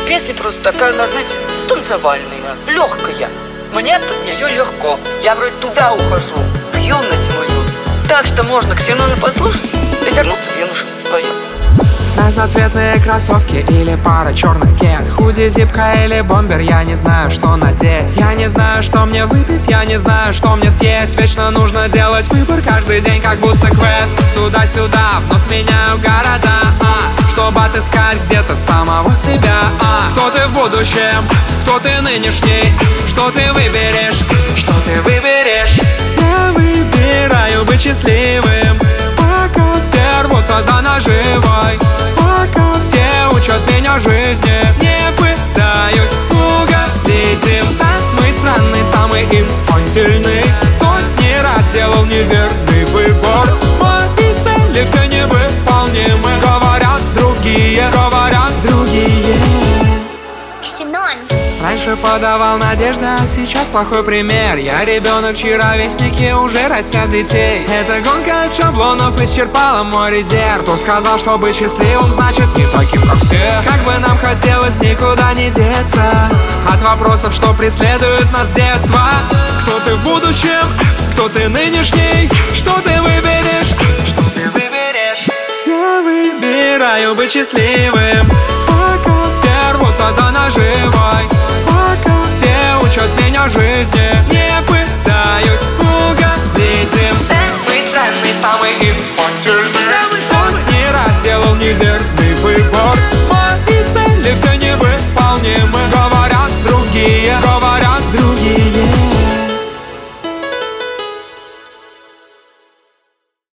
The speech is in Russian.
песня просто такая, она, знаете, танцевальная, легкая. Мне под нее легко. Я вроде туда ухожу, в юность мою. Так что можно Ксенона послушать и вернуться в юношество свое. Разноцветные кроссовки или пара черных кед, худи, зипка или бомбер, я не знаю, что надеть. Я не знаю, что мне выпить, я не знаю, что мне съесть. Вечно нужно делать выбор каждый день, как будто квест. Туда-сюда, вновь меняю города, чтобы отыскать где-то самого себя. Кто ты в будущем, кто ты нынешний, что ты выберешь, что ты выберешь. Я выбираю быть счастливым, пока все рвутся за наживой, пока все учат меня жизни, не пытаюсь угодить им. Самый странный, самый инфантильный, сотни раз делал неверный выбор. Мои цели все невыполнимы, говорят другие, говорят другие. Ксенон. Раньше подавал надежды, а сейчас плохой пример. Я ребенок, чьи ровесники уже растят детей. Эта гонка от шаблонов исчерпала мой резерв. Кто сказал, что быть счастливым значит не таким, как все? Как бы нам хотелось никуда не деться от вопросов, что преследуют нас с детства. Кто ты в будущем, кто ты нынешний, что ты выберешь, что ты выберешь. Я выбираю быть счастливым, пока все рвутся за наживой, пока все учат меня жизни, не пытаюсь угодить им. Самый странный, самый инфантильный, сотни раз делал неверный выбор.